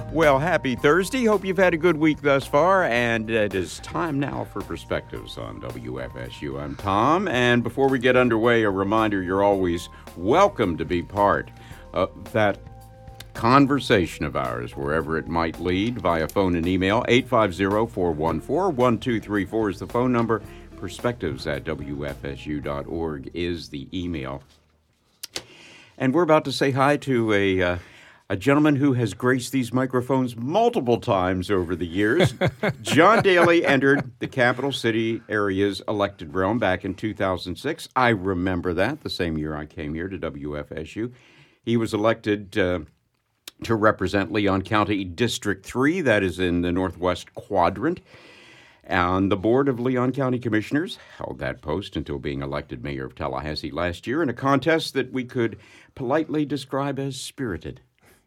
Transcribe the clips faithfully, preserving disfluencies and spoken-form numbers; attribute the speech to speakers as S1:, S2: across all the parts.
S1: Well, happy Thursday. Hope you've had a good week thus far, and it is time now for Perspectives on W F S U. I'm Tom, and before we get underway, a reminder you're always welcome to be part of that conversation of ours, wherever it might lead, via phone and email. eight five zero, four one four, one two three four is the phone number. Perspectives at W F S U dot org is the email. And we're about to say hi to a... Uh, A gentleman who has graced these microphones multiple times over the years. John Daly entered the capital city area's elected realm back in two thousand six. I remember that, the same year I came here to W F S U. He was elected uh, to represent Leon County District three, that is in the northwest quadrant. And the Board of Leon County Commissioners held that post until being elected mayor of Tallahassee last year in a contest that we could politely describe as spirited.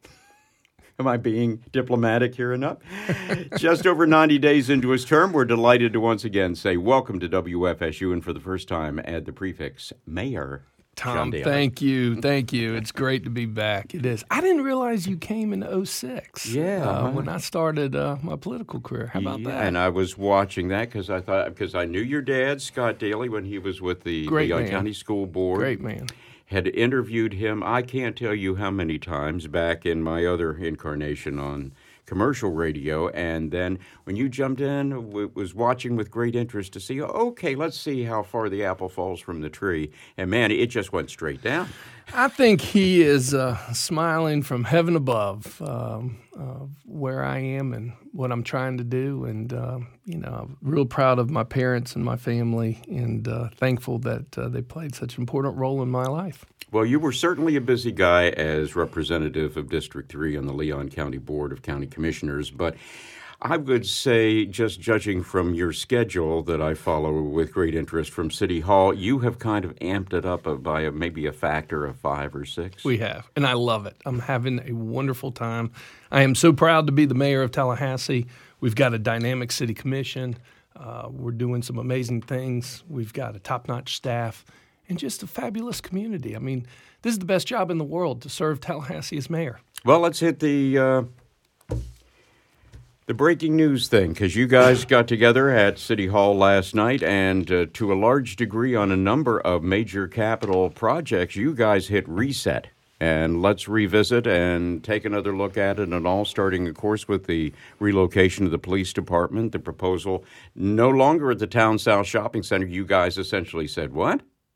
S1: Am I being diplomatic here enough? Just over ninety days into his term, we're delighted to once again say welcome to W F S U, and for the first time add the prefix Mayor.
S2: Tom, thank you. Thank you. It's great to be back. It is. I didn't realize you came in oh six.
S1: Yeah.
S2: Uh, when I started uh, my political career. How about
S1: yeah,
S2: that?
S1: And I was watching that because I thought, because I knew your dad, Scott Daly, when he was with the
S2: Great
S1: Leon
S2: man.
S1: County School Board.
S2: Great man.
S1: Had interviewed him, I can't tell you how many times back in my other incarnation on commercial radio. And then when you jumped in, w- was watching with great interest to see, okay, let's see how far the apple falls from the tree. And man, it just went straight down.
S2: I think he is uh, smiling from heaven above um, uh, where I am and what I'm trying to do. And, uh, you know, I'm real proud of my parents and my family and uh, thankful that uh, they played such an important role in my life.
S1: Well, you were certainly a busy guy as representative of District three on the Leon County Board of County Commissioners, but I would say, just judging from your schedule that I follow with great interest from City Hall, you have kind of amped it up by a, maybe a factor of five or six.
S2: We have, and I love it. I'm having a wonderful time. I am so proud to be the mayor of Tallahassee. We've got a dynamic city commission. Uh, we're doing some amazing things. We've got a top-notch staff and just a fabulous community. I mean, this is the best job in the world to serve Tallahassee as mayor.
S1: Well, let's hit the... Uh The breaking news thing, because you guys got together at City Hall last night, and uh, to a large degree on a number of major capital projects, you guys hit reset. And let's revisit and take another look at it, and all starting, of course, with the relocation of the police department, the proposal no longer at the Town South Shopping Center. You guys essentially said, what?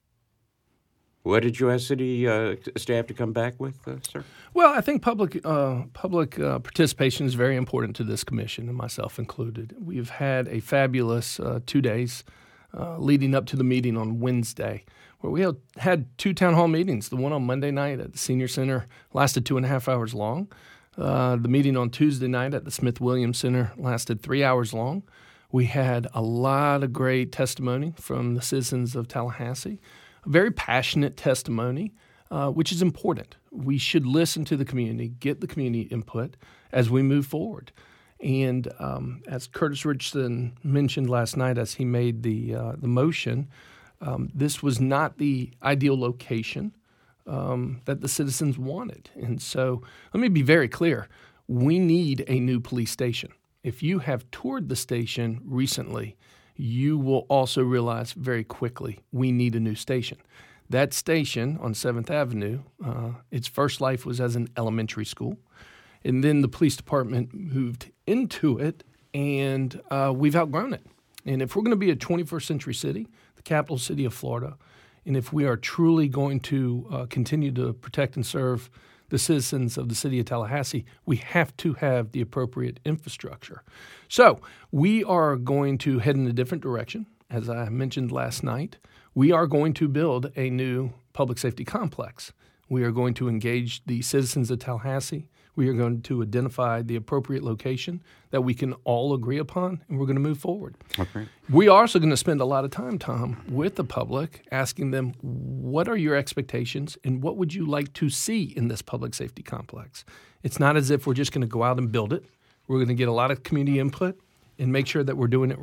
S1: What did you ask city uh, staff to come back with, uh, sir?
S2: Well, I think public uh, public uh, participation is very important to this commission, and myself included. We've had a fabulous uh, two days uh, leading up to the meeting on Wednesday, where we had, had two town hall meetings. The one on Monday night at the Senior Center lasted two and a half hours long. Uh, the meeting on Tuesday night at the Smith-Williams Center lasted three hours long. We had a lot of great testimony from the citizens of Tallahassee. Very passionate testimony, uh, which is important. We should listen to the community, get the community input as we move forward. And um, as Curtis Richardson mentioned last night as he made the uh, the motion, um, this was not the ideal location um, that the citizens wanted. And so let me be very clear. We need a new police station. If you have toured the station recently, you will also realize very quickly we need a new station. That station on seventh Avenue, uh, its first life was as an elementary school. And then the police department moved into it, and uh, we've outgrown it. And if we're going to be a twenty-first century city, the capital city of Florida, and if we are truly going to uh, continue to protect and serve the citizens of the city of Tallahassee, we have to have the appropriate infrastructure. So we are going to head in a different direction. As I mentioned last night, we are going to build a new public safety complex. We are going to engage the citizens of Tallahassee. We are going to identify the appropriate location that we can all agree upon, and we're going to move forward.
S1: Okay.
S2: We are also going to spend a lot of time, Tom, with the public, asking them, what are your expectations and what would you like to see in this public safety complex? It's not as if we're just going to go out and build it. We're going to get a lot of community input and make sure that we're doing it right.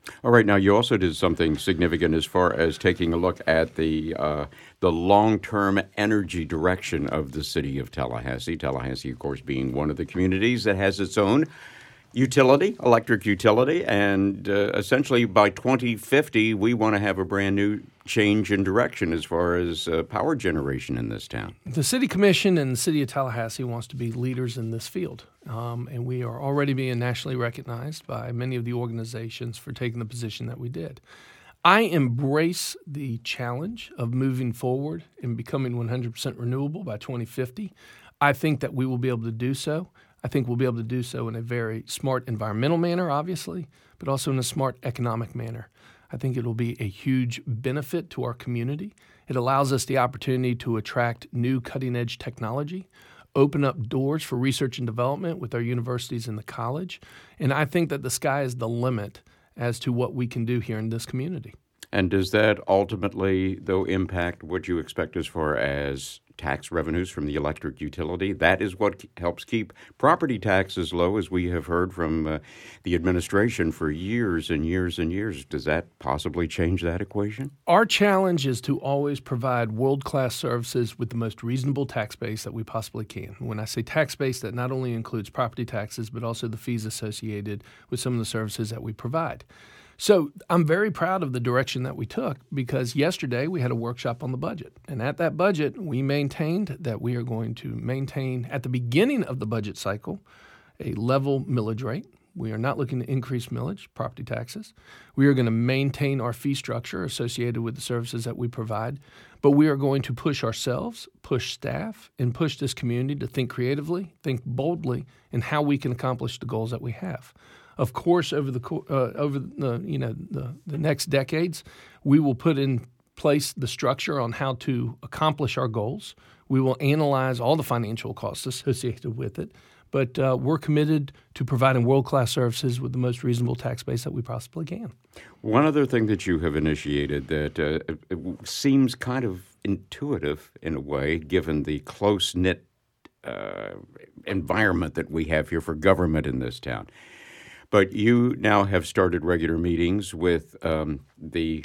S1: All right. Now, you also did something significant as far as taking a look at the uh, the long-term energy direction of the city of Tallahassee. Tallahassee, of course, being one of the communities that has its own utility, electric utility, and uh, essentially by twenty fifty, we want to have a brand new change in direction as far as uh, power generation in this town.
S2: The City Commission and the City of Tallahassee wants to be leaders in this field, um, and we are already being nationally recognized by many of the organizations for taking the position that we did. I embrace the challenge of moving forward and becoming one hundred percent renewable by twenty fifty. I think that we will be able to do so. I think we'll be able to do so in a very smart environmental manner, obviously, but also in a smart economic manner. I think it'll be a huge benefit to our community. It allows us the opportunity to attract new cutting-edge technology, open up doors for research and development with our universities and the college, and I think that the sky is the limit as to what we can do here in this community.
S1: And does that ultimately, though, impact what you expect as far as tax revenues from the electric utility? That is what helps keep property taxes low, as we have heard from uh, the administration for years and years and years. Does that possibly change that equation?
S2: Our challenge is to always provide world-class services with the most reasonable tax base that we possibly can. When I say tax base, that not only includes property taxes, but also the fees associated with some of the services that we provide. So I'm very proud of the direction that we took, because yesterday we had a workshop on the budget. And at that budget, we maintained that we are going to maintain, at the beginning of the budget cycle, a level millage rate. We are not looking to increase millage, property taxes. We are going to maintain our fee structure associated with the services that we provide. But we are going to push ourselves, push staff, and push this community to think creatively, think boldly in how we can accomplish the goals that we have. Of course, over the uh, over the you know the, the next decades, we will put in place the structure on how to accomplish our goals. We will analyze all the financial costs associated with it, but uh, we're committed to providing world-class services with the most reasonable tax base that we possibly can.
S1: One other thing that you have initiated that uh, it seems kind of intuitive in a way, given the close-knit uh, environment that we have here for government in this town. But you now have started regular meetings with um, the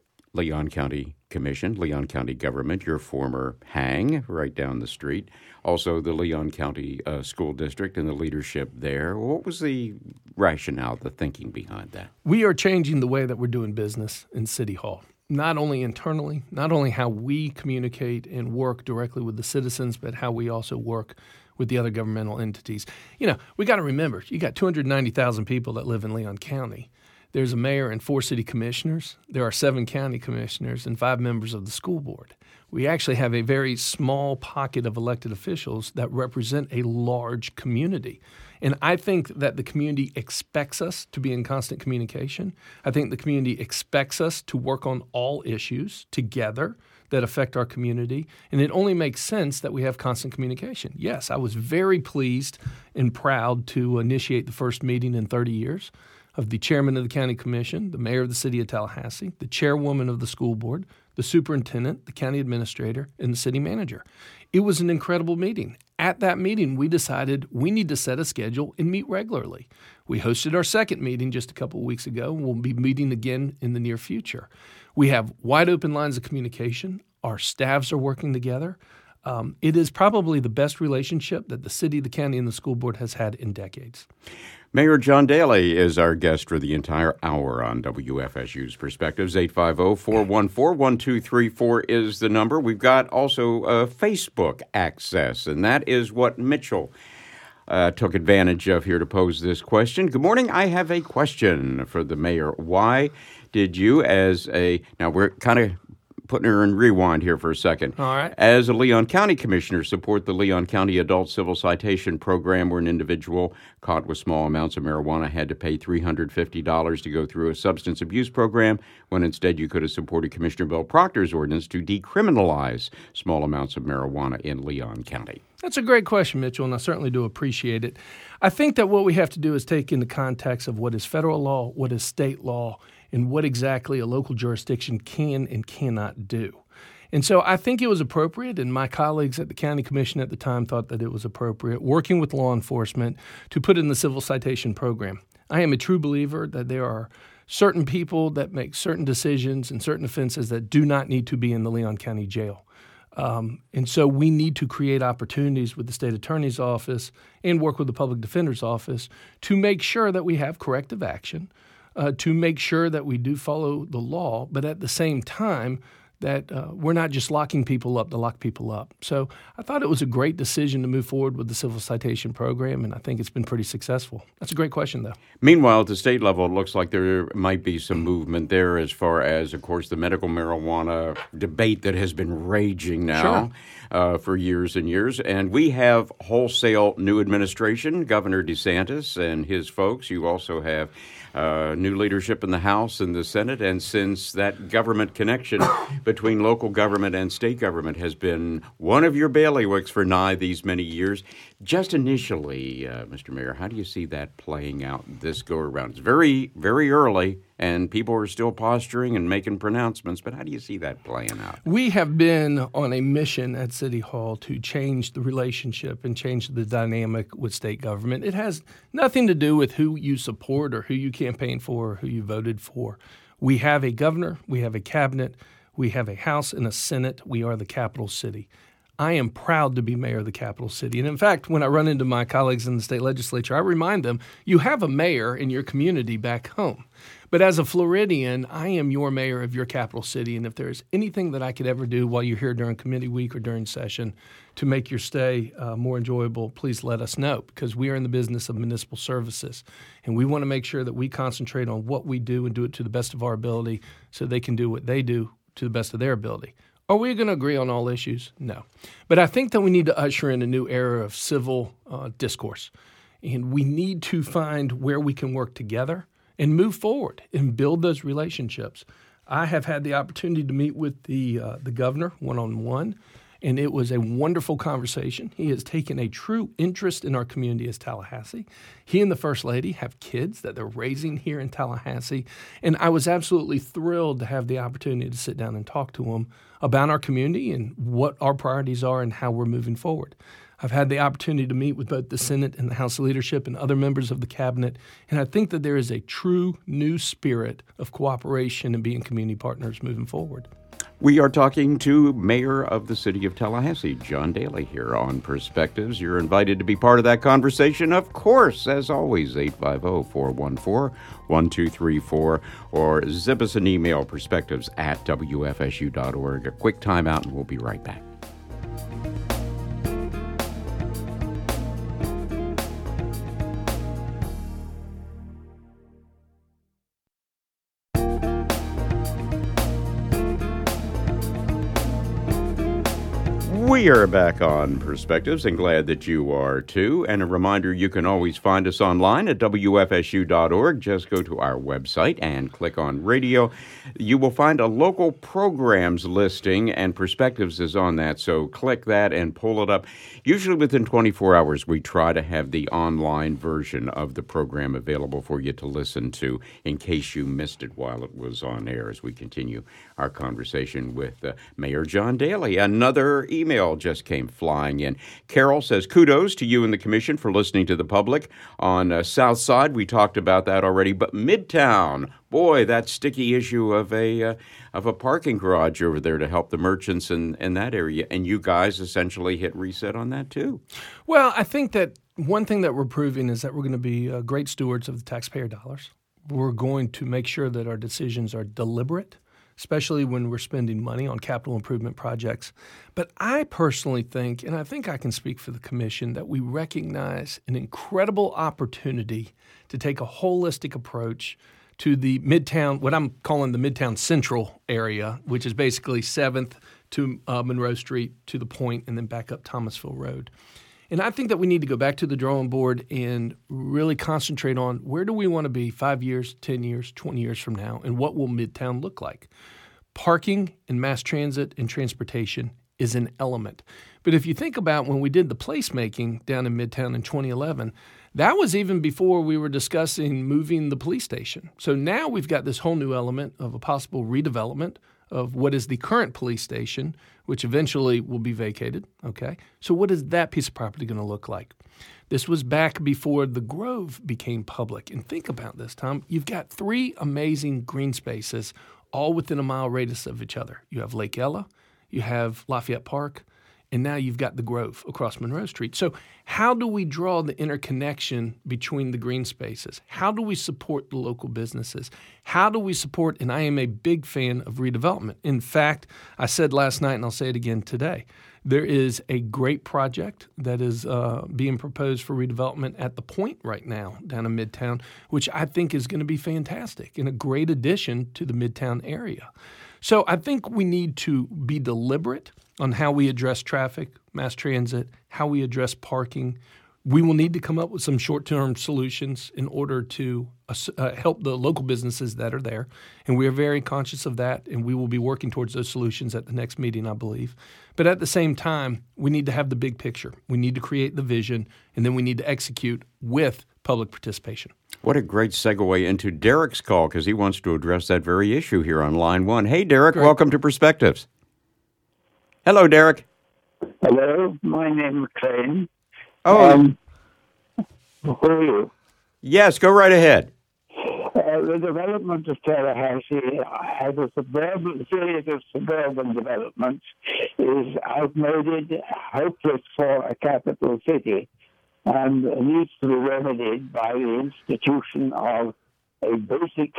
S1: Leon County Commission, Leon County government, your former hang right down the street, also the Leon County uh, School District and the leadership there. What was the rationale, the thinking behind that?
S2: We are changing the way that we're doing business in City Hall, not only internally, not only how we communicate and work directly with the citizens, but how we also work with the other governmental entities. You know, we got to remember, you got two hundred ninety thousand people that live in Leon County. There's a mayor and four city commissioners. There are seven county commissioners and five members of the school board. We actually have a very small pocket of elected officials that represent a large community. And I think that the community expects us to be in constant communication. I think the community expects us to work on all issues together that affect our community, and it only makes sense that we have constant communication. Yes, I was very pleased and proud to initiate the first meeting in thirty years of the chairman of the county commission, the mayor of the city of Tallahassee, the chairwoman of the school board, the superintendent, the county administrator, and the city manager. It was an incredible meeting. At that meeting, we decided we need to set a schedule and meet regularly. We hosted our second meeting just a couple of weeks ago, and we'll be meeting again in the near future. We have wide open lines of communication. Our staffs are working together. Um, it is probably the best relationship that the city, the county, and the school board has had in decades.
S1: Mayor John Daly is our guest for the entire hour on W F S U's Perspectives. eight five zero, four one four, one two three four is the number. We've got also uh, Facebook access, and that is what Mitchell uh, took advantage of here to pose this question. Good morning. I have a question for the mayor. Why did you as a – now we're kind of – putting her in rewind here for a second.
S2: All right.
S1: As a Leon County Commissioner, support the Leon County Adult Civil Citation Program, where an individual caught with small amounts of marijuana had to pay three hundred fifty dollars to go through a substance abuse program, when instead you could have supported Commissioner Bill Proctor's ordinance to decriminalize small amounts of marijuana in Leon County.
S2: That's a great question, Mitchell, and I certainly do appreciate it. I think that what we have to do is take into context of what is federal law, what is state law, and what exactly a local jurisdiction can and cannot do. And so I think it was appropriate, and my colleagues at the county commission at the time thought that it was appropriate, working with law enforcement to put in the civil citation program. I am a true believer that there are certain people that make certain decisions and certain offenses that do not need to be in the Leon County Jail. Um, and so we need to create opportunities with the state attorney's office and work with the public defender's office to make sure that we have corrective action, uh, to make sure that we do follow the law, but at the same time that uh, we're not just locking people up to lock people up. So I thought it was a great decision to move forward with the civil citation program, and I think it's been pretty successful. That's a great question, though.
S1: Meanwhile, at the state level, it looks like there might be some movement there as far as, of course, the medical marijuana debate that has been raging now
S2: Sure.
S1: uh, for years and years. And we have wholesale new administration, Governor DeSantis and his folks. You also have Uh, new leadership in the House and the Senate, and since that government connection between local government and state government has been one of your bailiwicks for nigh these many years, just initially, uh, Mister Mayor, how do you see that playing out this go-around? It's very, very early, and people are still posturing and making pronouncements, but how do you see that playing out?
S2: We have been on a mission at City Hall to change the relationship and change the dynamic with state government. It has nothing to do with who you support or who you campaigned for or who you voted for. We have a governor, we have a cabinet, we have a House and a Senate. We are the capital city. I am proud to be mayor of the capital city. And in fact, when I run into my colleagues in the state legislature, I remind them, you have a mayor in your community back home. But as a Floridian, I am your mayor of your capital city. And if there's anything that I could ever do while you're here during committee week or during session to make your stay uh, more enjoyable, please let us know, because we are in the business of municipal services. And we want to make sure that we concentrate on what we do and do it to the best of our ability so they can do what they do to the best of their ability. Are we going to agree on all issues? No. But I think that we need to usher in a new era of civil uh, discourse. And we need to find where we can work together and move forward and build those relationships. I have had the opportunity to meet with the uh, the governor one-on-one, and it was a wonderful conversation. He has taken a true interest in our community as Tallahassee. He and the First Lady have kids that they're raising here in Tallahassee, and I was absolutely thrilled to have the opportunity to sit down and talk to him about our community and what our priorities are and how we're moving forward. I've had the opportunity to meet with both the Senate and the House leadership and other members of the cabinet, and I think that there is a true new spirit of cooperation and being community partners moving forward.
S1: We are talking to Mayor of the City of Tallahassee, John Daly, here on Perspectives. You're invited to be part of that conversation, of course, as always, eight five zero, four one four, one two three four, or zip us an email, perspectives at W F S U dot org. A quick timeout, and we'll be right back. We are back on Perspectives and glad that you are too. And a reminder, you can always find us online at W F S U dot org. Just go to our website and click on radio. You will find a local programs listing, and Perspectives is on that. So click that and pull it up. Usually within twenty-four hours, we try to have the online version of the program available for you to listen to in case you missed it while it was on air, as we continue our conversation with uh, Mayor John Daly. Another email just came flying in. Carol says, kudos to you and the commission for listening to the public. On uh, South Side, we talked about that already, but Midtown, boy, that sticky issue of a uh, of a parking garage over there to help the merchants in, in that area. And you guys essentially hit reset on that too.
S2: Well, I think that one thing that we're proving is that we're going to be uh, great stewards of the taxpayer dollars. We're going to make sure that our decisions are deliberate, especially when we're spending money on capital improvement projects. But I personally think, and I think I can speak for the commission, that we recognize an incredible opportunity to take a holistic approach to the Midtown, what I'm calling the Midtown Central area, which is basically seventh to uh, Monroe Street to the Point and then back up Thomasville Road. And I think that we need to go back to the drawing board and really concentrate on where do we want to be five years, ten years, twenty years from now, and what will Midtown look like? Parking and mass transit and transportation is an element. But if you think about when we did the placemaking down in Midtown in twenty eleven, that was even before we were discussing moving the police station. So now we've got this whole new element of a possible redevelopment of what is the current police station, which eventually will be vacated. Okay, so what is that piece of property going to look like? This was back before the Grove became public. And think about this, Tom. You've got three amazing green spaces all within a mile radius of each other. You have Lake Ella, you have Lafayette Park, and now you've got the Grove across Monroe Street. So how do we draw the interconnection between the green spaces? How do we support the local businesses? How do we support, and I am a big fan of redevelopment. In fact, I said last night, and I'll say it again today, there is a great project that is uh, being proposed for redevelopment at the Point right now down in Midtown, which I think is going to be fantastic and a great addition to the Midtown area. So I think we need to be deliberate on how we address traffic, mass transit, how we address parking. We will need to come up with some short-term solutions in order to uh, help the local businesses that are there. And we are very conscious of that, and we will be working towards those solutions at the next meeting, I believe. But at the same time, we need to have the big picture. We need to create the vision, and then we need to execute with public participation.
S1: What a great segue into Derek's call, because he wants to address that very issue here on line one. Hey, Derek, Great. Welcome to Perspectives. Hello, Derek.
S3: Hello, my name is Crane.
S1: Oh,
S3: um, who are you?
S1: Yes, go right ahead.
S3: Uh, the development of Tallahassee as a suburban series of suburban developments is outmoded, hopeless for a capital city, and needs to be remedied by the institution of a basic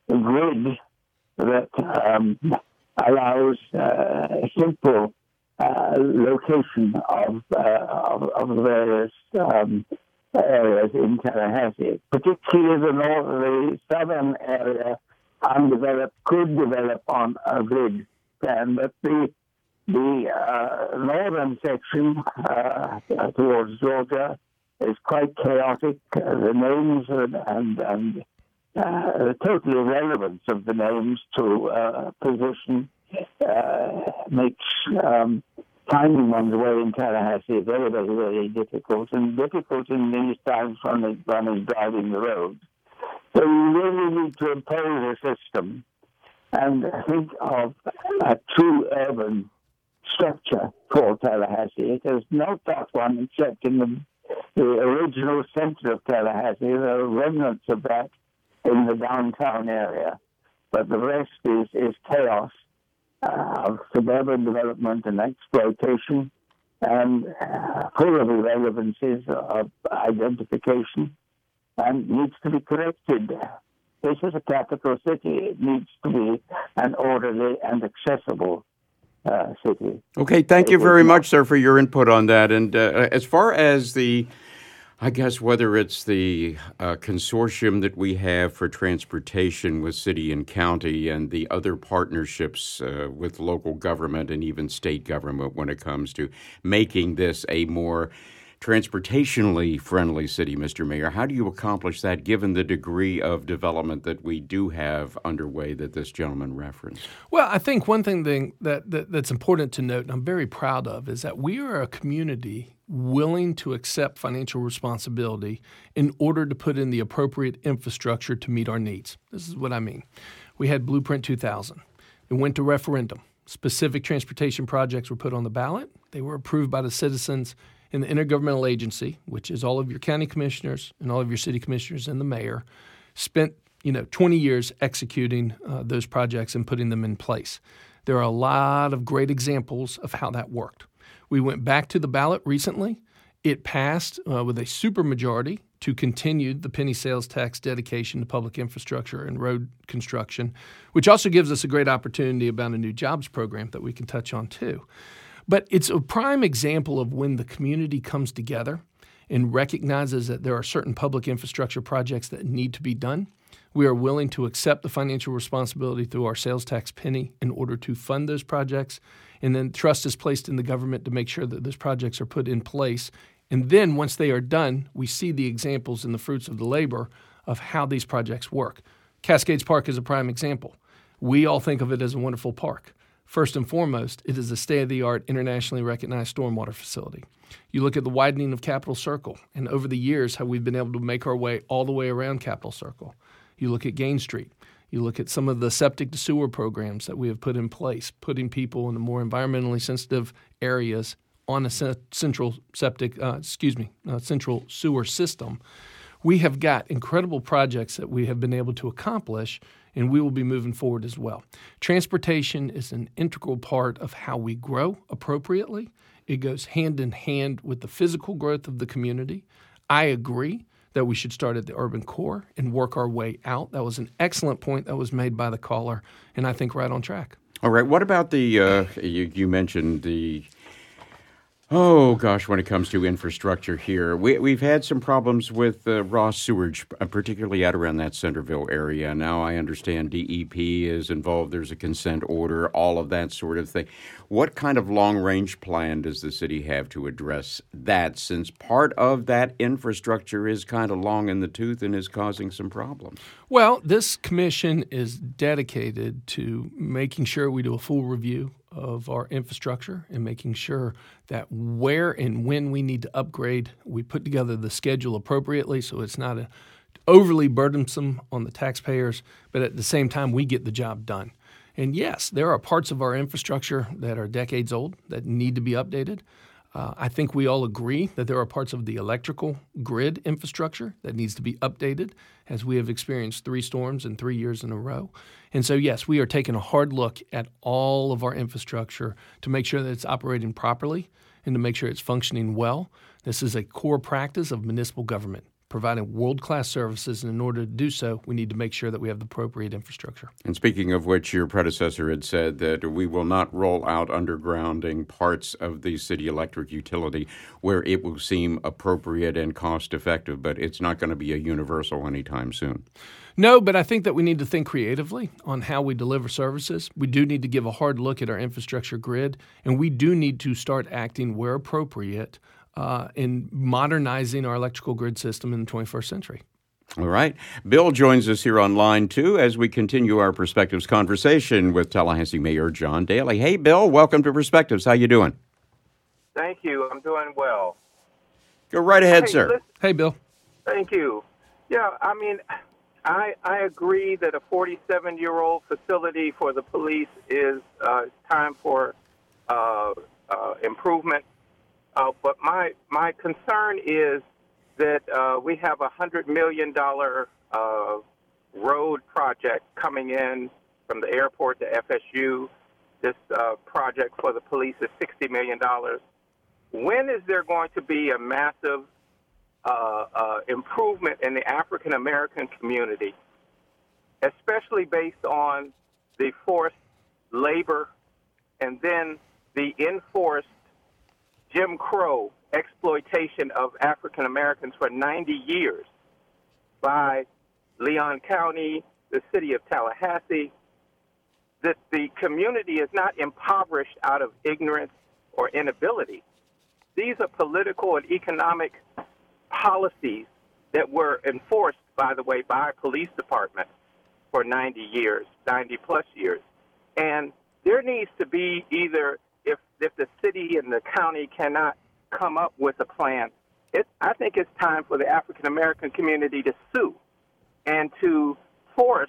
S3: grid that um, allows uh, a simple uh, location of, uh, of, of the various um, areas in Tallahassee, particularly the north, the southern area, undeveloped, could develop on a grid plan, but the the uh, northern section uh, towards Georgia is quite chaotic. Uh, the names and and, and uh, the total irrelevance of the names to uh, position uh, makes um, finding one's way in Tallahassee very, very, very difficult, and difficult in these times when one is driving the road. So you really need to impose a system and think of a true urban structure for Tallahassee. It is not that one except in the, the original center of Tallahassee. There are remnants of that in the downtown area, but the rest is, is chaos uh, of suburban development and exploitation, and uh, full of irrelevancies of identification, and needs to be corrected. This is a capital city. It needs to be an orderly and accessible uh, city.
S1: Okay, thank you very much, sir, for your input on that. And uh, as far as the, I guess whether it's the uh, consortium that we have for transportation with city and county and the other partnerships uh, with local government and even state government when it comes to making this a more transportationally friendly city, Mister Mayor, how do you accomplish that given the degree of development that we do have underway that this gentleman referenced?
S2: Well, I think one thing that, that that's important to note, and I'm very proud of, is that we are a community willing to accept financial responsibility in order to put in the appropriate infrastructure to meet our needs. This is what I mean. We had Blueprint two thousand. It went to referendum. Specific transportation projects were put on the ballot. They were approved by the citizens in the intergovernmental agency, which is all of your county commissioners and all of your city commissioners and the mayor, spent you know twenty years executing uh, those projects and putting them in place. There are a lot of great examples of how that worked. We went back to the ballot recently. It passed uh, with a supermajority to continue the penny sales tax dedication to public infrastructure and road construction, which also gives us a great opportunity about a new jobs program that we can touch on too. But it's a prime example of when the community comes together and recognizes that there are certain public infrastructure projects that need to be done. We are willing to accept the financial responsibility through our sales tax penny in order to fund those projects. And then trust is placed in the government to make sure that those projects are put in place. And then once they are done, we see the examples and the fruits of the labor of how these projects work. Cascades Park is a prime example. We all think of it as a wonderful park. First and foremost, it is a state-of-the-art, internationally recognized stormwater facility. You look at the widening of Capitol Circle, and over the years how we've been able to make our way all the way around Capitol Circle. You look at Gain Street. You look at some of the septic to sewer programs that we have put in place, putting people in the more environmentally sensitive areas on a central septic, uh, excuse me, uh, central sewer system. We have got incredible projects that we have been able to accomplish, and we will be moving forward as well. Transportation is an integral part of how we grow appropriately. It goes hand in hand with the physical growth of the community. I agree that we should start at the urban core and work our way out. That was an excellent point that was made by the caller, and I think right on track.
S1: All right. What about the, uh, you, you mentioned the, oh gosh, when it comes to infrastructure here, we, we've had some problems with uh, raw sewage, uh, particularly out around that Centerville area. Now I understand D E P is involved. There's a consent order, all of that sort of thing. What kind of long-range plan does the city have to address that, since part of that infrastructure is kind of long in the tooth and is causing some problems?
S2: Well, this commission is dedicated to making sure we do a full review of our infrastructure and making sure that where and when we need to upgrade, we put together the schedule appropriately so it's not a, overly burdensome on the taxpayers, but at the same time, we get the job done. And yes, there are parts of our infrastructure that are decades old that need to be updated. Uh, I think we all agree that there are parts of the electrical grid infrastructure that needs to be updated, as we have experienced three storms in three years in a row. And so, yes, we are taking a hard look at all of our infrastructure to make sure that it's operating properly and to make sure it's functioning well. This is a core practice of municipal government, providing world-class services, and in order to do so, we need to make sure that we have the appropriate infrastructure.
S1: And speaking of which, your predecessor had said that we will not roll out undergrounding parts of the city electric utility where it will seem appropriate and cost-effective, but it's not going to be a universal anytime soon.
S2: No, but I think that we need to think creatively on how we deliver services. We do need to give a hard look at our infrastructure grid, and we do need to start acting where appropriate Uh, in modernizing our electrical grid system in the twenty-first century.
S1: All right. Bill joins us here on line two as we continue our Perspectives conversation with Tallahassee Mayor John Daley. Hey, Bill, welcome to Perspectives. How you doing?
S4: Thank you. I'm doing well.
S1: Go right ahead,
S4: hey,
S1: sir.
S4: Listen,
S2: hey, Bill.
S4: Thank you. Yeah, I mean, I I agree that a forty-seven-year-old facility for the police is uh, time for uh, uh, improvement. Uh, but my my concern is that uh, we have a one hundred million dollars uh, road project coming in from the airport to F S U. This uh, project for the police is sixty million dollars. When is there going to be a massive uh, uh, improvement in the African-American community, especially based on the forced labor and then the enforced Jim Crow exploitation of African Americans for ninety years by Leon County, the city of Tallahassee, that the community is not impoverished out of ignorance or inability. These are political and economic policies that were enforced, by the way, by police departments for ninety years, ninety plus years. And there needs to be either If if the city and the county cannot come up with a plan, it, I think it's time for the African-American community to sue and to force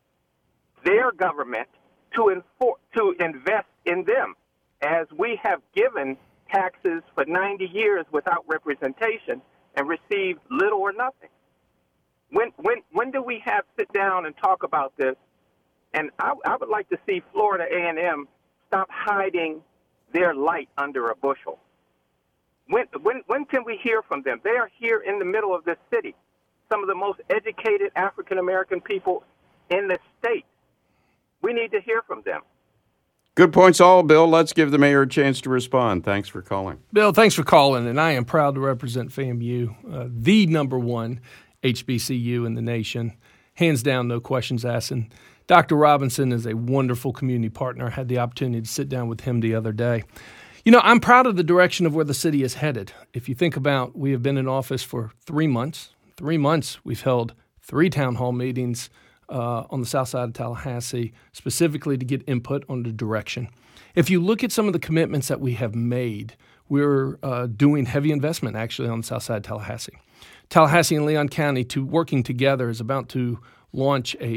S4: their government to enfor- to invest in them, as we have given taxes for ninety years without representation and received little or nothing. When when when do we have sit down and talk about this? And I, I would like to see Florida A and M stop hiding their light under a bushel. When, when, when can we hear from them? They are here in the middle of this city, some of the most educated African-American people in the state. We need to hear from them.
S1: Good points all, Bill. Let's give the mayor a chance to respond. Thanks for calling.
S2: Bill, thanks for calling, and I am proud to represent FAMU, uh, the number one H B C U in the nation. Hands down, no questions asked. And Doctor Robinson is a wonderful community partner. I had the opportunity to sit down with him the other day. You know, I'm proud of the direction of where the city is headed. If you think about, we have been in office for three months. Three months, we've held three town hall meetings uh, on the south side of Tallahassee, specifically to get input on the direction. If you look at some of the commitments that we have made, we're uh, doing heavy investment actually on the south side of Tallahassee. Tallahassee and Leon County, to working together, is about to launch a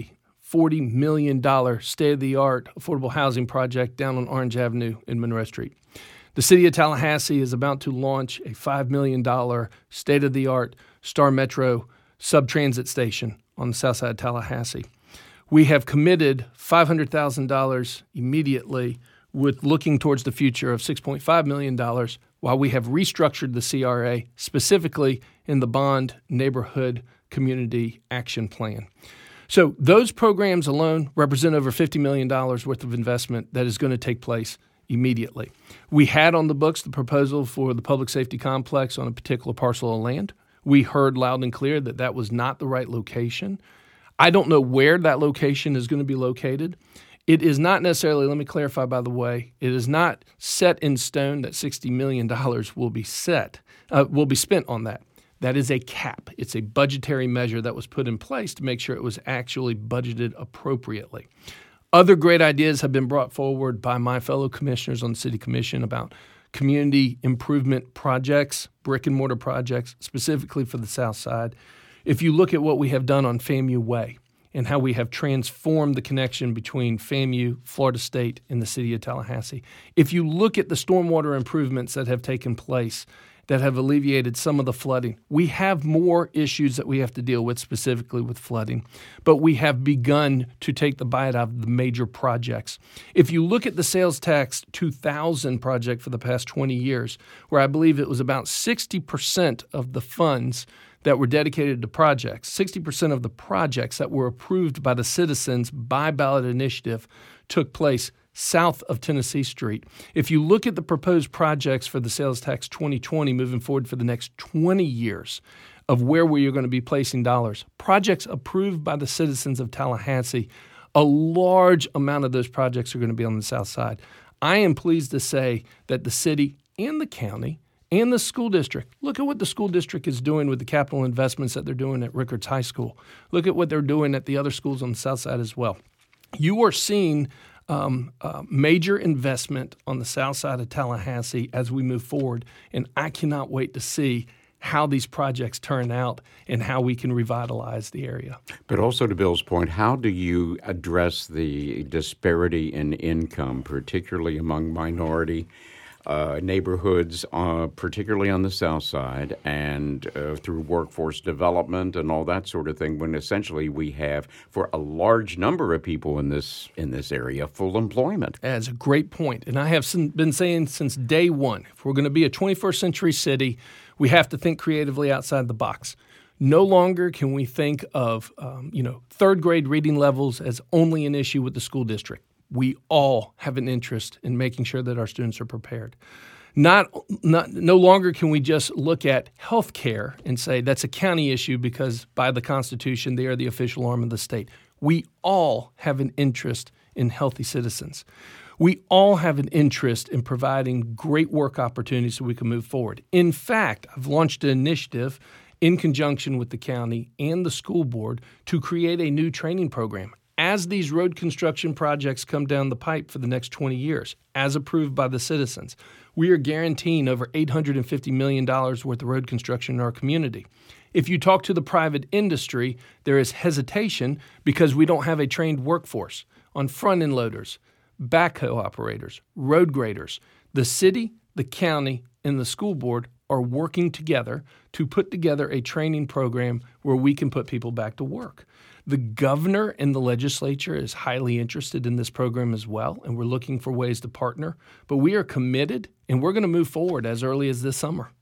S2: forty million dollars state-of-the-art affordable housing project down on Orange Avenue in Monroe Street. The city of Tallahassee is about to launch a five million dollars state-of-the-art Star Metro subtransit station on the south side of Tallahassee. We have committed five hundred thousand dollars immediately with looking towards the future of six point five million dollars while we have restructured the C R A specifically in the Bond Neighborhood Community Action Plan. So those programs alone represent over fifty million dollars worth of investment that is going to take place immediately. We had on the books the proposal for the public safety complex on a particular parcel of land. We heard loud and clear that that was not the right location. I don't know where that location is going to be located. It is not necessarily, let me clarify by the way, it is not set in stone that sixty million dollars will be set, uh, will be spent on that. That is a cap. It's a budgetary measure that was put in place to make sure it was actually budgeted appropriately. Other great ideas have been brought forward by my fellow commissioners on the City Commission about community improvement projects, brick and mortar projects, specifically for the South Side. If you look at what we have done on FAMU Way and how we have transformed the connection between FAMU, Florida State, and the city of Tallahassee, if you look at the stormwater improvements that have taken place that have alleviated some of the flooding. We have more issues that we have to deal with, specifically with flooding, but we have begun to take the bite out of the major projects. If you look at the Sales Tax two thousand project for the past twenty years, where I believe it was about sixty percent of the funds that were dedicated to projects, sixty percent of the projects that were approved by the citizens by ballot initiative took place south of Tennessee Street. If you look at the proposed projects for the Sales Tax twenty twenty moving forward for the next twenty years of where we are going to be placing dollars, projects approved by the citizens of Tallahassee, a large amount of those projects are going to be on the south side. I am pleased to say that the city and the county and the school district, look at what the school district is doing with the capital investments that they're doing at Rickards High School. Look at what they're doing at the other schools on the south side as well. You are seeing Um, uh, major investment on the south side of Tallahassee as we move forward, and I cannot wait to see how these projects turn out and how we can revitalize the area.
S1: But also to Bill's point, how do you address the disparity in income, particularly among minority uh, neighborhoods, uh, particularly on the south side, and uh, through workforce development and all that sort of thing, when essentially we have, for a large number of people in this in this area, full employment?
S2: That's a great point. And I have been saying since day one, if we're going to be a twenty-first century city, we have to think creatively outside the box. No longer can we think of um, you know, third grade reading levels as only an issue with the school district. We all have an interest in making sure that our students are prepared. Not, not, no longer can we just look at health care and say that's a county issue because by the Constitution, they are the official arm of the state. We all have an interest in healthy citizens. We all have an interest in providing great work opportunities so we can move forward. In fact, I've launched an initiative in conjunction with the county and the school board to create a new training program. As these road construction projects come down the pipe for the next twenty years, as approved by the citizens, we are guaranteeing over eight hundred fifty million dollars worth of road construction in our community. If you talk to the private industry, there is hesitation because we don't have a trained workforce on front-end loaders, backhoe operators, road graders. The city, the county, and the school board are working together to put together a training program where we can put people back to work. The governor and the legislature is highly interested in this program as well, and we're looking for ways to partner. But we are committed, and we're going to move forward as early as this summer.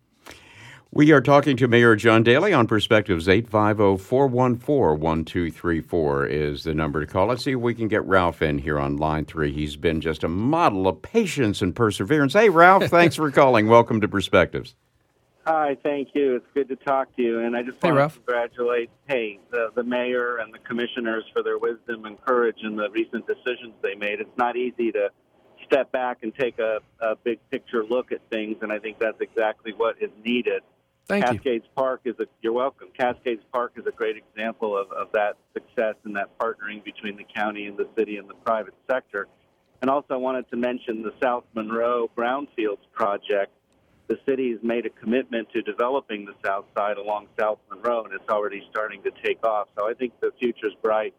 S1: We are talking to Mayor John Daley on Perspectives. Eight five zero, four one four, one two three four is the number to call. Let's see if we can get Ralph in here on line three. He's been just a model of patience and perseverance. Hey, Ralph, thanks for calling. Welcome to Perspectives.
S5: Hi, thank you. It's good to talk to you. And I just
S2: hey,
S5: want
S2: Ralph.
S5: to congratulate, hey, the, the mayor and the commissioners for their wisdom and courage in the recent decisions they made. It's not easy to step back and take a, a big picture look at things, and I think that's exactly what is needed.
S2: Thank
S5: Cascades
S2: you.
S5: Park is a, you're welcome. Cascades Park is a great example of, of that success and that partnering between the county and the city and the private sector. And also I wanted to mention the South Monroe Brownfields project. The city has made a commitment to developing the south side along South Monroe, and it's already starting to take off. So I think the future's bright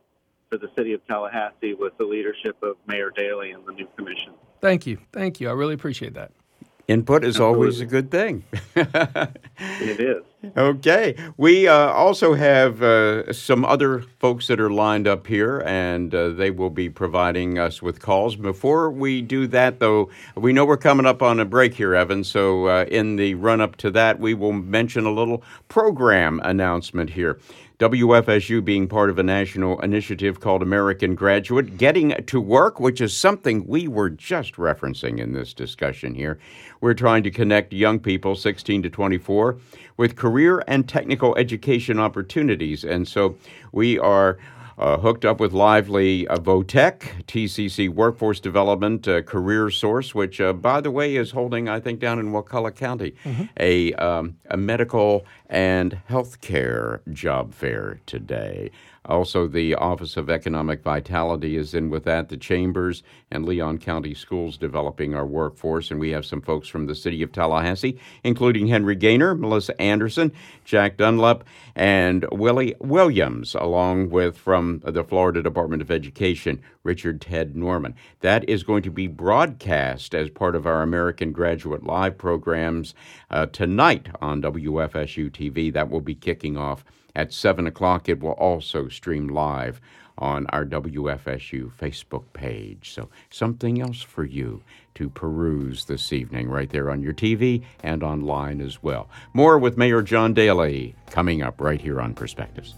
S5: for the city of Tallahassee with the leadership of Mayor Daley and the new commission.
S2: Thank you. Thank you. I really appreciate that.
S1: Input is
S5: Absolutely.
S1: always a good thing.
S5: It is.
S1: Okay. We uh, also have uh, some other folks that are lined up here, and uh, they will be providing us with calls. Before we do that, though, we know we're coming up on a break here, Evan, so uh, in the run-up to that, we will mention a little program announcement here. W F S U being part of a national initiative called American Graduate, Getting to Work, which is something we were just referencing in this discussion here. We're trying to connect young people, sixteen to twenty-four, with career and technical education opportunities. And so we are uh, hooked up with Lively uh, Votech, T C C Workforce Development uh, Career Source, which, uh, by the way, is holding, I think, down in Wakulla County, mm-hmm. a, um, a medical and healthcare job fair today. Also, the Office of Economic Vitality is in with that, the Chambers and Leon County Schools developing our workforce. And we have some folks from the city of Tallahassee, including Henry Gaynor, Melissa Anderson, Jack Dunlap, and Willie Williams, along with from the Florida Department of Education, Richard Ted Norman. That is going to be broadcast as part of our American Graduate Live programs uh, tonight on W F S U T V. That will be kicking off at seven o'clock. It will also stream live on our W F S U Facebook page. So something else for you to peruse this evening right there on your T V and online as well. More with Mayor John Daley coming up right here on Perspectives.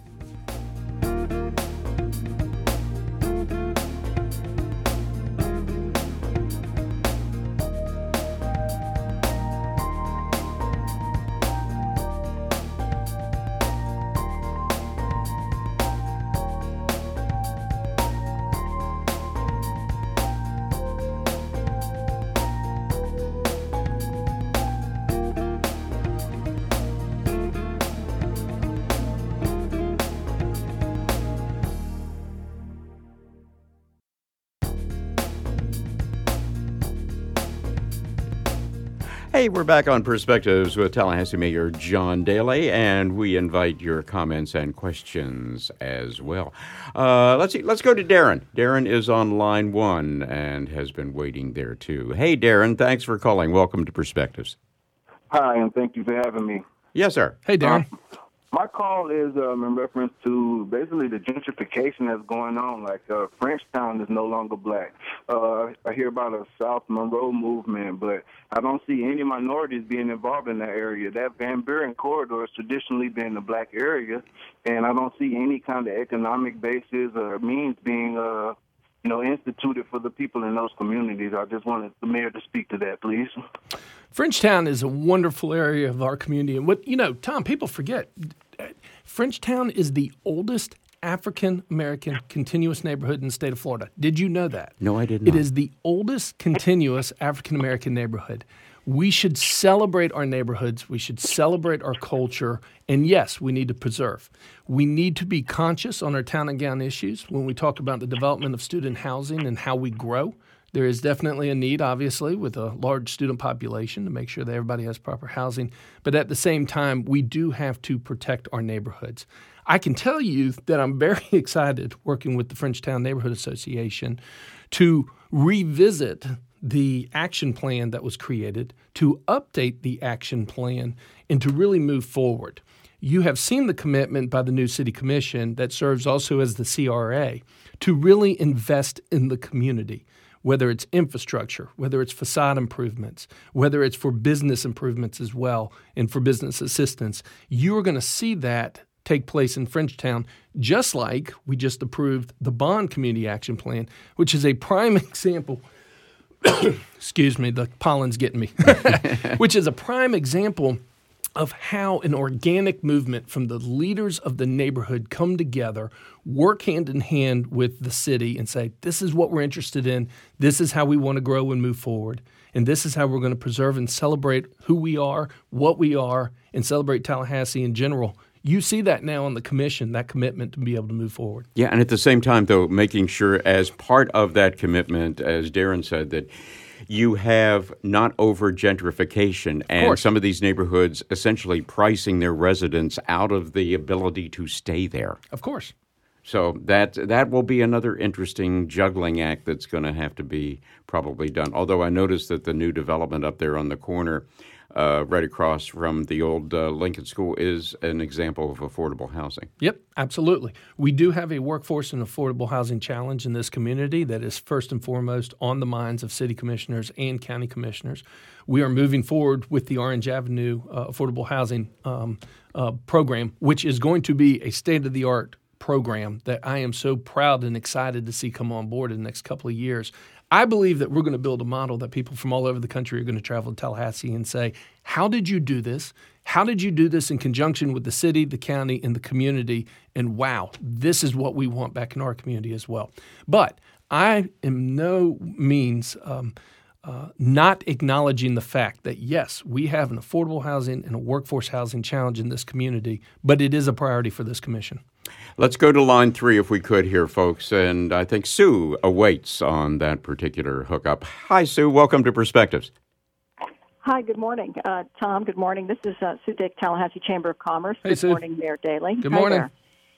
S1: Hey, we're back on Perspectives with Tallahassee Mayor John Daley, and we invite your comments and questions as well. Uh, let's see. Let's go to Darren. Darren is on line one and has been waiting there too. Hey, Darren, thanks for calling. Welcome to Perspectives.
S6: Hi, and thank you for having me.
S1: Yes, sir.
S2: Hey, Darren.
S6: Um, my call is um, in reference to basically the gentrification that's going on. Like uh, Frenchtown is no longer black. Uh, I hear about a South Monroe movement, but I don't see any minorities being involved in that area. That Van Buren corridor has traditionally been a black area, and I don't see any kind of economic basis or means being uh, you know, instituted for the people in those communities. I just wanted the mayor to speak to that, please.
S2: Frenchtown is a wonderful area of our community. And what, you know, Tom, people forget, Frenchtown is the oldest African-American continuous neighborhood in the state of Florida. Did you know that?
S1: No, I did not.
S2: It is the oldest continuous African-American neighborhood. We should celebrate our neighborhoods. We should celebrate our culture. And yes, we need to preserve. We need to be conscious on our town and gown issues when we talk about the development of student housing and how we grow. There is definitely a need, obviously, with a large student population to make sure that everybody has proper housing. But at the same time, we do have to protect our neighborhoods. I can tell you that I'm very excited working with the Frenchtown Neighborhood Association to revisit the action plan that was created, to update the action plan, and to really move forward. You have seen the commitment by the new city commission that serves also as the C R A to really invest in the community, whether it's infrastructure, whether it's facade improvements, whether it's for business improvements as well, and for business assistance. You are going to see that take place in Frenchtown, just like we just approved the Bond Community Action Plan, which is a prime example. Excuse me, the pollen's getting me. Which is a prime example of how an organic movement from the leaders of the neighborhood come together, work hand in hand with the city and say, this is what we're interested in, this is how we want to grow and move forward, and this is how we're going to preserve and celebrate who we are, what we are, and celebrate Tallahassee in general. You see that now on the commission, that commitment to be able to move forward.
S1: Yeah, and at the same time, though, making sure as part of that commitment, as Darren said, that you have not over gentrification and some of these neighborhoods essentially pricing their residents out of the ability to stay there.
S2: Of course.
S1: So that that will be another interesting juggling act that's going to have to be probably done. Although I noticed that the new development up there on the corner, uh, right across from the old uh, Lincoln School, is an example of affordable housing.
S2: Yep, absolutely. We do have a workforce and affordable housing challenge in this community that is first and foremost on the minds of city commissioners and county commissioners. We are moving forward with the Orange Avenue uh, affordable housing um, uh, program, which is going to be a state-of-the-art program that I am so proud and excited to see come on board in the next couple of years. I believe that we're going to build a model that people from all over the country are going to travel to Tallahassee and say, how did you do this? How did you do this in conjunction with the city, the county, and the community? And wow, this is what we want back in our community as well. But I am no means um, uh, not acknowledging the fact that, yes, we have an affordable housing and a workforce housing challenge in this community, but it is a priority for this commission.
S1: Let's go to line three if we could here, folks. And I think Sue awaits on that particular hookup. Hi, Sue. Welcome to Perspectives.
S7: Hi, good morning. Uh, Tom, good morning. This is uh, Sue Dick, Tallahassee Chamber of Commerce.
S2: Hey,
S7: good
S2: Sue.
S7: morning, Mayor Daley.
S2: Good
S7: Hi
S2: morning.
S7: there.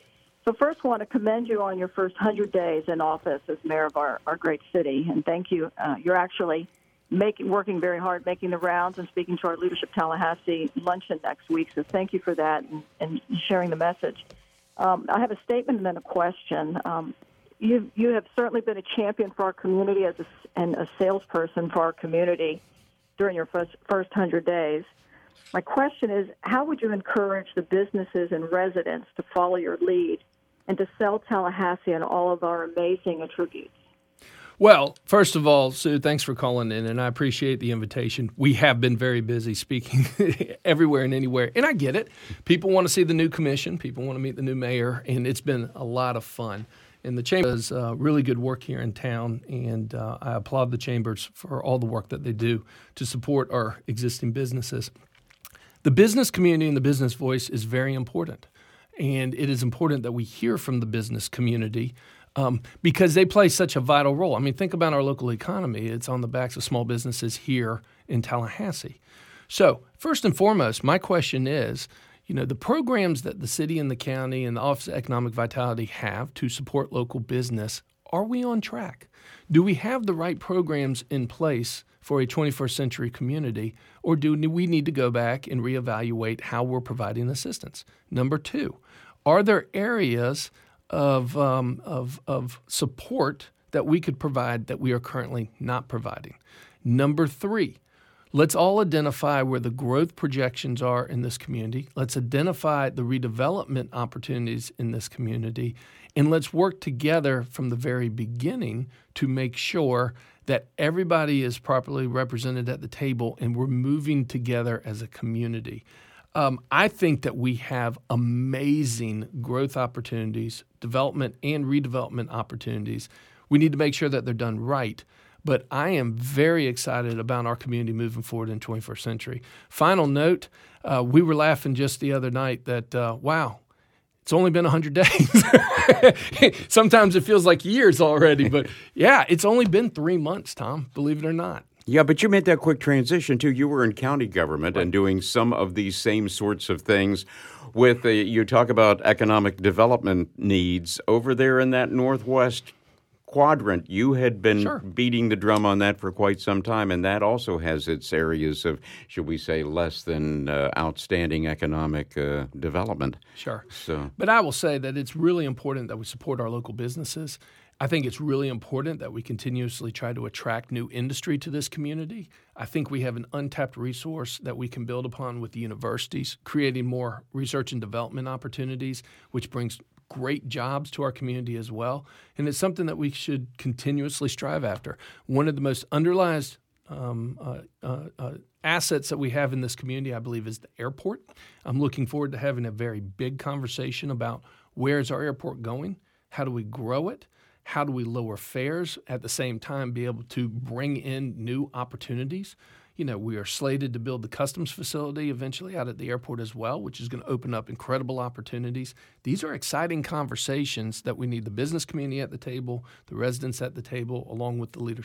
S7: So first, I want to commend you on your first one hundred days in office as mayor of our, our great city. And thank you. Uh, you're actually making, working very hard, making the rounds and speaking to our Leadership Tallahassee luncheon next week. So thank you for that and, and sharing the message. Um, I have a statement and then a question. Um, you you have certainly been a champion for our community as a, and a salesperson for our community during your first, first one hundred days. My question is, how would you encourage the businesses and residents to follow your lead and to sell Tallahassee and all of our amazing attributes?
S2: Well, first of all, Sue, thanks for calling in, and I appreciate the invitation. We have been very busy speaking everywhere and anywhere, and I get it. People want to see the new commission. People want to meet the new mayor, and it's been a lot of fun. And the Chamber does uh, really good work here in town, and uh, I applaud the Chambers for all the work that they do to support our existing businesses. The business community and the business voice is very important, and it is important that we hear from the business community Um, because they play such a vital role. I mean, think about our local economy. It's on the backs of small businesses here in Tallahassee. So first and foremost, my question is, you know, the programs that the city and the county and the Office of Economic Vitality have to support local business, are we on track? Do we have the right programs in place for a twenty-first century community, or do we need to go back and reevaluate how we're providing assistance? Number two, are there areas Of, um, of of support that we could provide that we are currently not providing? Number three, let's all identify where the growth projections are in this community. Let's identify the redevelopment opportunities in this community, and let's work together from the very beginning to make sure that everybody is properly represented at the table and we're moving together as a community. Um, I think that we have amazing growth opportunities, development and redevelopment opportunities. We need to make sure that they're done right. But I am very excited about our community moving forward in the twenty-first century. Final note, uh, we were laughing just the other night that, uh, wow, it's only been one hundred days. Sometimes it feels like years already. But, yeah, it's only been three months, Tom, believe it or not.
S1: Yeah, but you made that quick transition, too. You were in county government and doing some of these same sorts of things with, uh, you talk about economic development needs. Over there in that northwest quadrant, you had been
S2: Sure.
S1: beating the drum on that for quite some time, and that also has its areas of, should we say, less than uh, outstanding economic uh, development.
S2: Sure.
S1: So,
S2: But I will say that it's really important that we support our local businesses. I think it's really important that we continuously try to attract new industry to this community. I think we have an untapped resource that we can build upon with the universities, creating more research and development opportunities, which brings great jobs to our community as well. And it's something that we should continuously strive after. One of the most underutilized um, uh, uh, uh, assets that we have in this community, I believe, is the airport. I'm looking forward to having a very big conversation about where is our airport going? How do we grow it? How do we lower fares at the same time be able to bring in new opportunities? You know, we are slated to build the customs facility eventually out at the airport as well, which is going to open up incredible opportunities. These are exciting conversations that we need the business community at the table, the residents at the table, along with the leadership.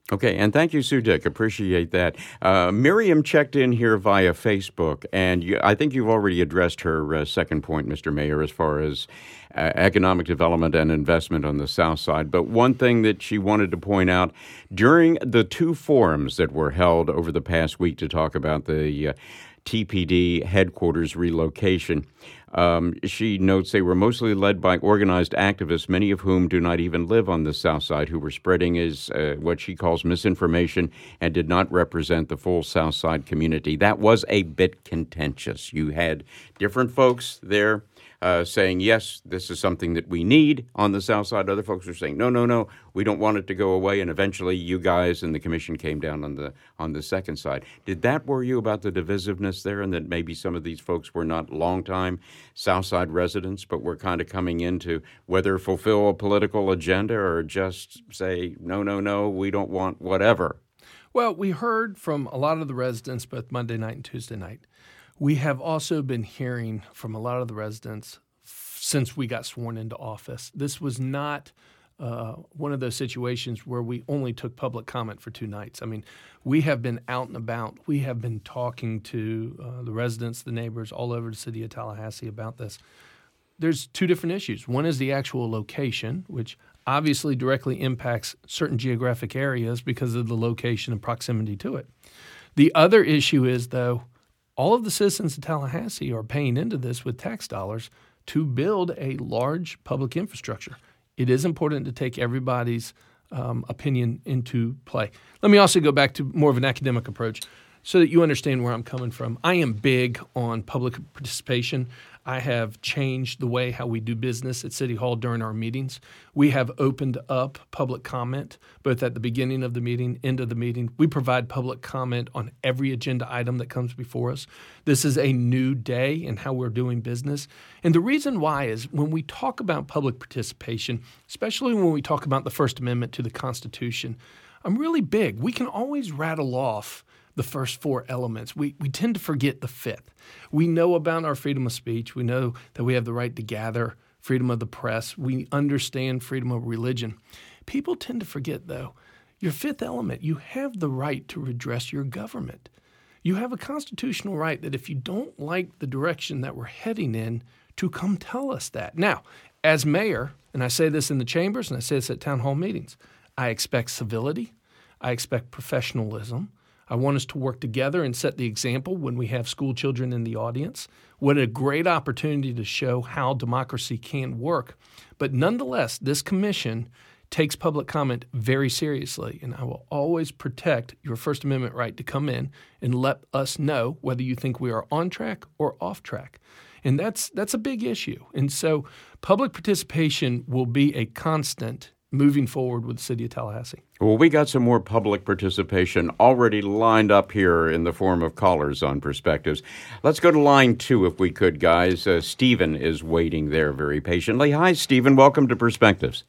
S1: Okay, and thank you, Sue Dick. Appreciate that. Uh, Miriam checked in here via Facebook, and you, I think you've already addressed her uh, second point, Mister Mayor, as far as uh, economic development and investment on the South Side. But one thing that she wanted to point out, during the two forums that were held over the past week to talk about the uh, T P D headquarters relocation, Um, she notes they were mostly led by organized activists, many of whom do not even live on the South Side, who were spreading is uh, what she calls misinformation and did not represent the full South Side community. That was a bit contentious. You had different folks there uh, saying, yes, this is something that we need on the South Side. Other folks were saying, no, no, no, we don't want it to go away. And eventually you guys and the commission came down on the on the second side. Did that worry you about the divisiveness there, and that maybe some of these folks were not longtime Southside residents, but were kind of coming in to whether fulfill a political agenda or just say, no, no, no, we don't want whatever?
S2: Well, we heard from a lot of the residents both Monday night and Tuesday night. We have also been hearing from a lot of the residents f- since we got sworn into office. This was not uh, one of those situations where we only took public comment for two nights. I mean, we have been out and about. We have been talking to uh, the residents, the neighbors all over the city of Tallahassee about this. There's two different issues. One is the actual location, which obviously directly impacts certain geographic areas because of the location and proximity to it. The other issue is, though, all of the citizens of Tallahassee are paying into this with tax dollars to build a large public infrastructure. It is important to take everybody's um, opinion into play. Let me also go back to more of an academic approach so that you understand where I'm coming from. I am big on public participation. I have changed the way how we do business at City Hall during our meetings. We have opened up public comment, both at the beginning of the meeting, end of the meeting. We provide public comment on every agenda item that comes before us. This is a new day in how we're doing business. And the reason why is when we talk about public participation, especially when we talk about the First Amendment to the Constitution, I'm really big. We can always rattle off the first four elements. We we tend to forget the fifth. We know about our freedom of speech. We know that we have the right to gather, freedom of the press. We understand freedom of religion. People tend to forget, though, your fifth element. You have the right to redress your government. You have a constitutional right that if you don't like the direction that we're heading in, to come tell us that. Now, as mayor, and I say this in the chambers and I say this at town hall meetings, I expect civility. I expect professionalism. I want us to work together and set the example when we have school children in the audience. What a great opportunity to show how democracy can work. But nonetheless, this commission takes public comment very seriously, and I will always protect your First Amendment right to come in and let us know whether you think we are on track or off track. And that's that's a big issue. And so public participation will be a constant moving forward with the city of Tallahassee.
S1: Well, we got some more public participation already lined up here in the form of callers on Perspectives. Let's go to line two if we could, guys. Uh, Stephen is waiting there very patiently. Hi, Stephen. Welcome to Perspectives.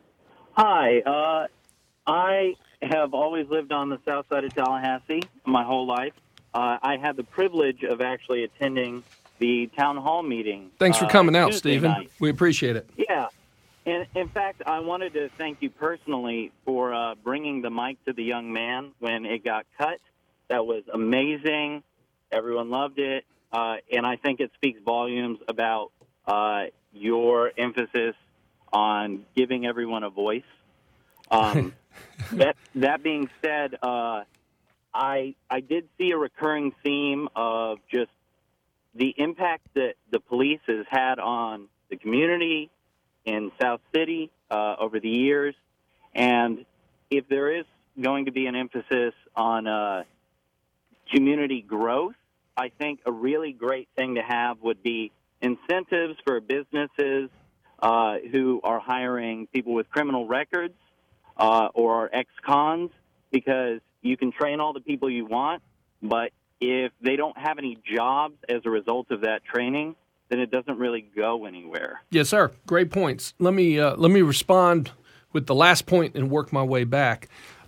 S8: Hi. Uh, I have always lived on the south side of Tallahassee my whole life. Uh, I had the privilege of actually attending the town hall meeting.
S2: Thanks for coming
S8: uh,
S2: out, Stephen.
S8: Night.
S2: We appreciate it.
S8: Yeah. And in fact, I wanted to thank you personally for uh, bringing the mic to the young man when it got cut. That was amazing. Everyone loved it. Uh, and I think it speaks volumes about uh, your emphasis on giving everyone a voice. Um, that that being said, uh, I I did see a recurring theme of just the impact that the police has had on the community in South City uh, over the years. And if there is going to be an emphasis on uh, community growth, I think a really great thing to have would be incentives for businesses uh, who are hiring people with criminal records uh, or ex-cons, because you can train all the people you want, but if they don't have any jobs as a result of that training, then it doesn't really go anywhere.
S2: Yes, sir. Great points. Let me uh, let me respond with the last point and work my way back.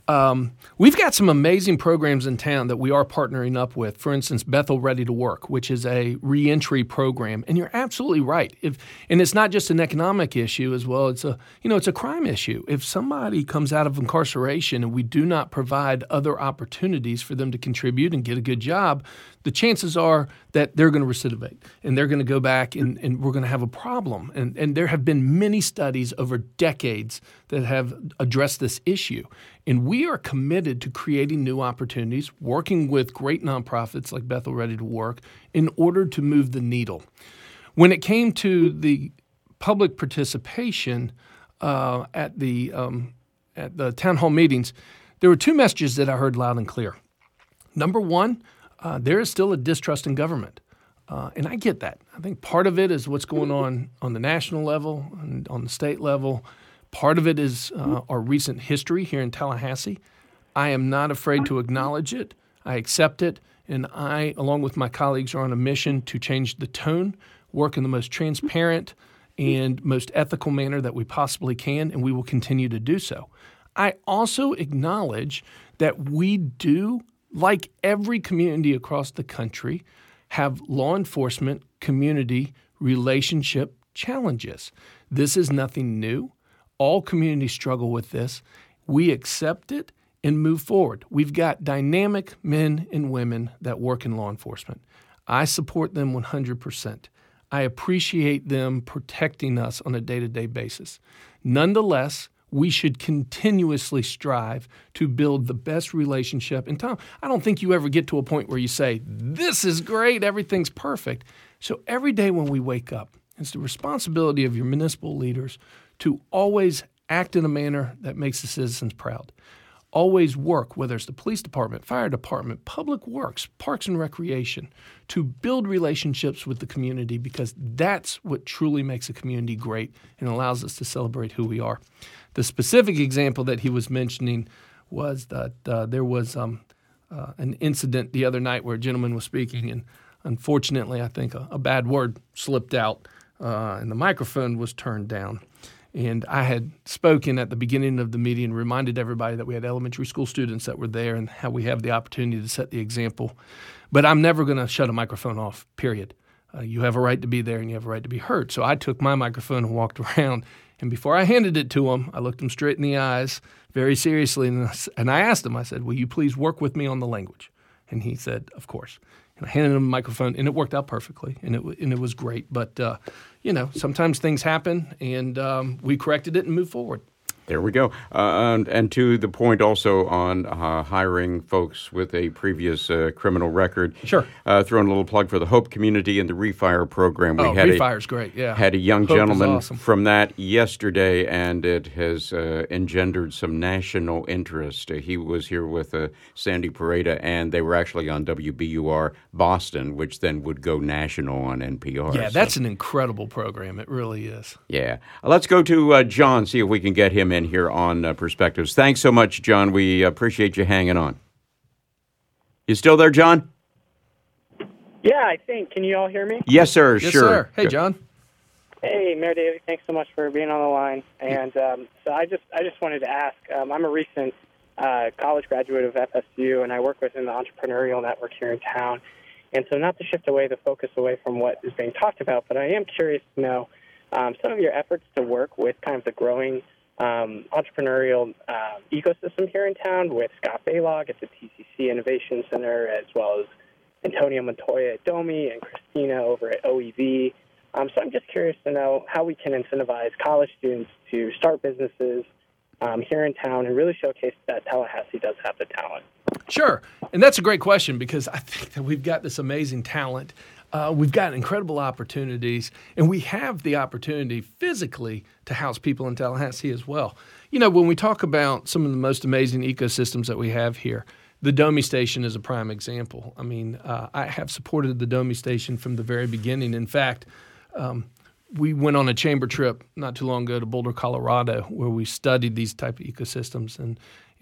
S2: Um, we've got some amazing programs in town that we are partnering up with. For instance, Bethel Ready to Work, which is a reentry program. And you're absolutely right. If and it's not just an economic issue as well. It's a you know it's a crime issue. If somebody comes out of incarceration and we do not provide other opportunities for them to contribute and get a good job, the chances are that they're going to recidivate and they're going to go back and, and we're going to have a problem. And, and there have been many studies over decades that have addressed this issue. And we are committed to creating new opportunities, working with great nonprofits like Bethel Ready to Work in order to move the needle. When it came to the public participation uh, at the um, at the town hall meetings, there were two messages that I heard loud and clear. Number one, Uh, there is still a distrust in government, uh, and I get that. I think part of it is what's going on on the national level and on the state level. Part of it is uh, our recent history here in Tallahassee. I am not afraid to acknowledge it. I accept it, and I, along with my colleagues, are on a mission to change the tone, work in the most transparent and most ethical manner that we possibly can, and we will continue to do so. I also acknowledge that we do, like every community across the country, have law enforcement community relationship challenges. This is nothing new. All communities struggle with this. We accept it and move forward. We've got dynamic men and women that work in law enforcement. I support them one hundred percent. I appreciate them protecting us on a day-to-day basis. Nonetheless, we should continuously strive to build the best relationship. And Tom, I don't think you ever get to a point where you say, this is great, everything's perfect. So every day when we wake up, it's the responsibility of your municipal leaders to always act in a manner that makes the citizens proud. Always work, whether it's the police department, fire department, public works, parks and recreation, to build relationships with the community, because that's what truly makes a community great and allows us to celebrate who we are. The specific example that he was mentioning was that uh, there was um, uh, an incident the other night where a gentleman was speaking, and unfortunately, I think a, a bad word slipped out uh, and the microphone was turned down. And I had spoken at the beginning of the meeting and reminded everybody that we had elementary school students that were there and how we have the opportunity to set the example. But I'm never going to shut a microphone off, period. Uh, you have a right to be there and you have a right to be heard. So I took my microphone and walked around. And before I handed it to him, I looked him straight in the eyes very seriously. And I, and I asked him, I said, will you please work with me on the language? And he said, of course. And I handed him a microphone, and it worked out perfectly, and it and it was great. But, uh, you know, sometimes things happen, and um, we corrected it and moved forward.
S1: There we go. Uh, and, and to the point also on uh, hiring folks with a previous uh, criminal record.
S2: Sure.
S1: Uh, throwing a little plug for the Hope community and the Refire program. We
S2: oh,
S1: had
S2: Refire's a, great, yeah.
S1: Had a young
S2: Hope
S1: gentleman
S2: awesome.
S1: from that yesterday, and it has uh, engendered some national interest. Uh, he was here with uh, Sandy Pareda, and they were actually on W B U R Boston, which then would go national on N P R.
S2: Yeah,
S1: so.
S2: That's an incredible program. It really is.
S1: Yeah. Uh, let's go to uh, John, see if we can get him in here on uh, Perspectives. Thanks so much, John. We appreciate you hanging on. You still there, John?
S9: Yeah, I think. Can you all hear me?
S1: Yes, sir.
S2: Yes,
S1: sure.
S2: Sir. Hey, John.
S9: Hey, Mayor Daly. Thanks so much for being on the line. And um, so I just, I just wanted to ask. Um, I'm a recent uh, college graduate of F S U, and I work within the entrepreneurial network here in town. And so, not to shift away the focus away from what is being talked about, but I am curious to know um, some of your efforts to work with kind of the growing um, entrepreneurial uh, ecosystem here in town, with Scott Baylog at the T C C Innovation Center, as well as Antonio Montoya at Domi and Christina over at O E V. Um, so I'm just curious to know how we can incentivize college students to start businesses um, here in town and really showcase that Tallahassee does have the talent.
S2: Sure. And that's a great question, because I think that we've got this amazing talent. Uh, we've got incredible opportunities, and we have the opportunity physically to house people in Tallahassee as well. You know, when we talk about some of the most amazing ecosystems that we have here, the Domi Station is a prime example. I mean, uh, I have supported the Domi Station from the very beginning. In fact, um, we went on a chamber trip not too long ago to Boulder, Colorado, where we studied these type of ecosystems. And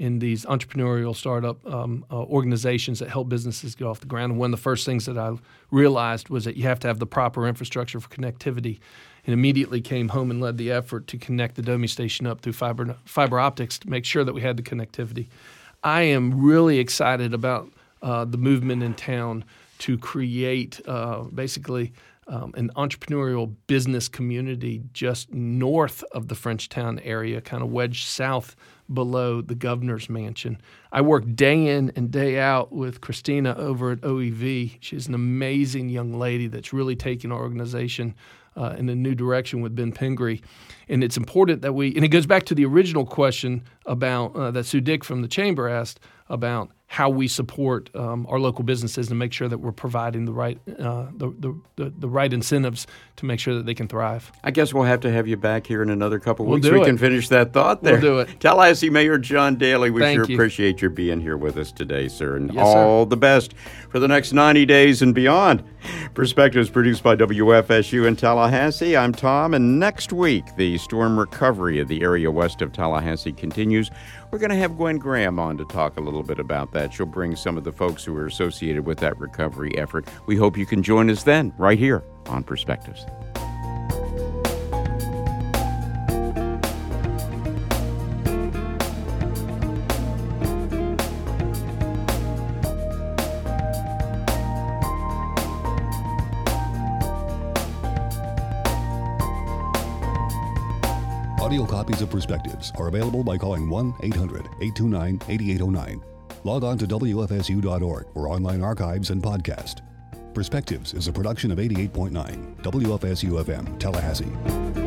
S2: in these entrepreneurial startup um, uh, organizations that help businesses get off the ground. And one of the first things that I realized was that you have to have the proper infrastructure for connectivity, and immediately came home and led the effort to connect the Domi station up through fiber fiber optics to make sure that we had the connectivity. I am really excited about uh, the movement in town to create uh, basically um, an entrepreneurial business community just north of the Frenchtown area, kind of wedged south below the governor's mansion. I work day in and day out with Christina over at O E V. She's an amazing young lady that's really taking our organization uh, in a new direction with Ben Pingree. And it's important that we, and it goes back to the original question about uh, that Sue Dick from the Chamber asked about how we support um, our local businesses and make sure that we're providing the right uh, the, the, the, the right incentives to make sure that they can thrive.
S1: I guess we'll have to have you back here in another couple of
S2: We'll
S1: weeks.
S2: do
S1: We
S2: it.
S1: can finish that thought there.
S2: We'll do it.
S1: Tallahassee Mayor John Daly, we
S2: Thank
S1: sure
S2: you.
S1: appreciate your being here with us today, sir. And
S2: Yes, sir.
S1: all the best for the next ninety days and beyond. Perspectives produced by W F S U in Tallahassee. I'm Tom, and next week, the storm recovery of the area west of Tallahassee continues. We're going to have Gwen Graham on to talk a little bit about that. She'll bring some of the folks who are associated with that recovery effort. We hope you can join us then, right here on Perspectives.
S10: Audio copies of Perspectives are available by calling one eight hundred eight two nine eight eight zero nine. Log on to W F S U dot org for online archives and podcast. Perspectives is a production of eighty-eight point nine W F S U F M, Tallahassee.